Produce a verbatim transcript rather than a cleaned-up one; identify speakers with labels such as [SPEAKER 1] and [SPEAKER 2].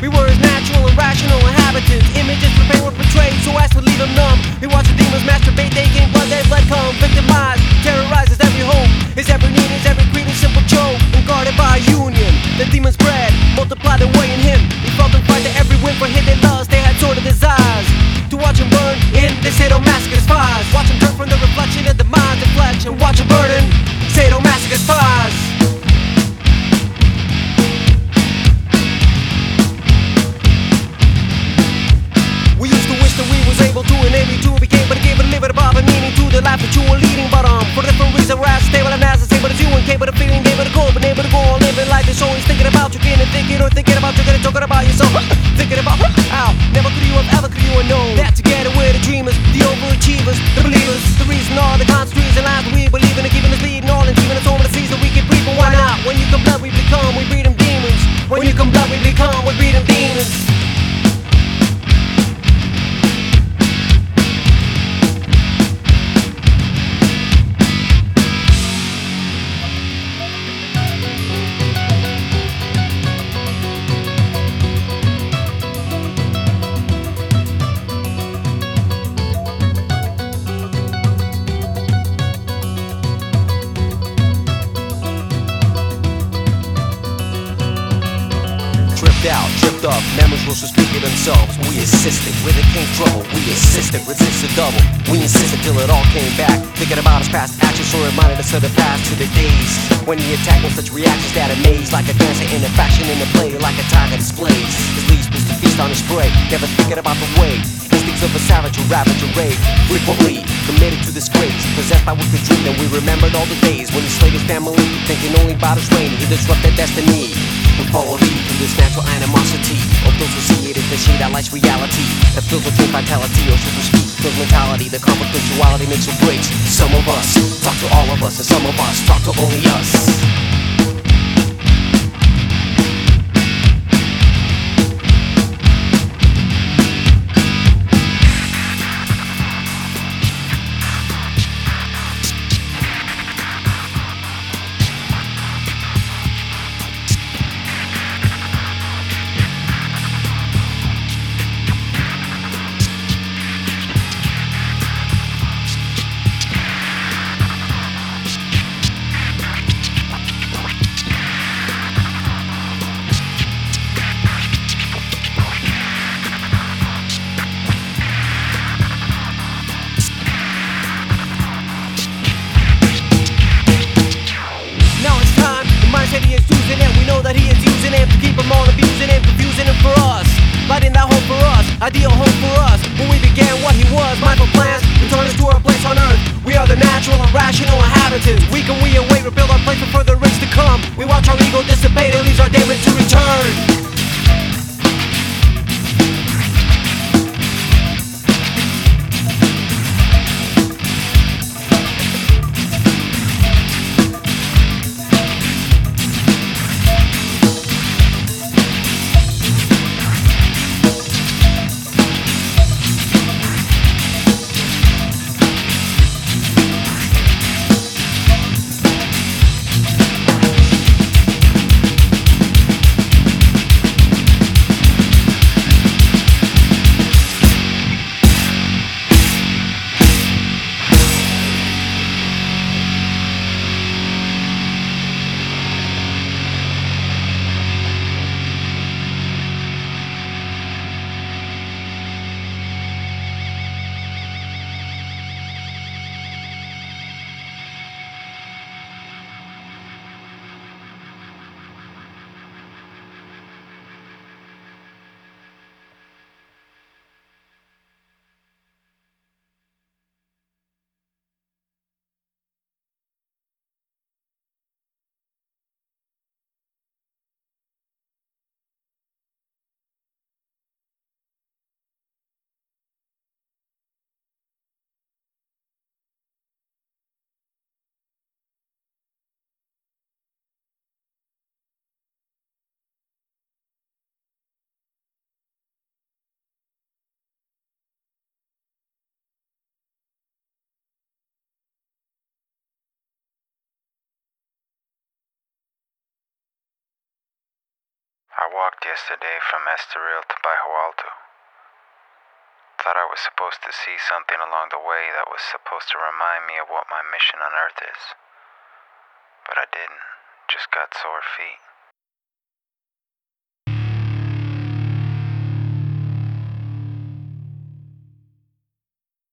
[SPEAKER 1] We were his natural and rational inhabitants. Images for pain were portrayed so as to leave them numb. We watched the demons masturbate, they gain blood, their blood come. Victimized, terrorizes every hope. His every need, his every creed, a simple joke. And guarded by a union, the demons bred, multiplied away in him. We felt them fight to every win for hidden lust. They had sordid desires to watch him burn in this sadomasochist fires. Watch him turn from the reflection of the mind's deflection. Watch him burn in sadomasochist fires. We used to wish that we was able to enable you to became, but it gave it a little bit of a meaning to the life that you were leading. But um, for different reasons, we're as stable and as stable as you and capable of feeling, able to go, but able to go on living life is always thinking about you, getting thinking or thinking about you, getting talking about yourself, thinking about how never could you have ever could you have known that together we're the dreamers, the overachievers, the believers, the reason all the constitutes and lies that we believe in, and keeping us leading all and keeping us over the seas that we can breathe. But why not? When you come blood, we become, we breed them demons. When you come blood, we become, we breed them demons.
[SPEAKER 2] Tripped out, tripped up, memories will speak of themselves. We insisted, where they came trouble. We insisted, resisted double. We insisted till it all came back. Thinking about his past actions, so reminded us of the past to the days when he attacked with such reactions that amazed. Like a dancer in a fashion in a play, like a tiger displays his leaves was to feast on his prey. Never thinking about the way instincts of a savage who ravage and rage. Frequently committed to disgrace, possessed by wicked dream. And we remembered all the days when he slayed his family, thinking only about his reign. He disrupted destiny. We follow lead through this natural animosity of those who see it as the shade that lights reality, that fills with true vitality, or so to speak, fills mentality. The conflictuality makes or breaks. Some of us talk to all of us, and some of us talk to only us.
[SPEAKER 1] Said he is using it, we know that he is using it to keep them all abusing it, confusing it for us, lighting that hope for us, ideal hope for us. When we began what he was, mindful plans, return us to our place on earth. We are the natural and rational inhabitants. We can we await, rebuild our place for further race to come. We watch our ego dissipate and leaves our day to return.
[SPEAKER 3] I walked yesterday from Estoril to Bajo Alto. Thought I was supposed to see something along the way that was supposed to remind me of what my mission on Earth is. But I didn't. Just got sore feet.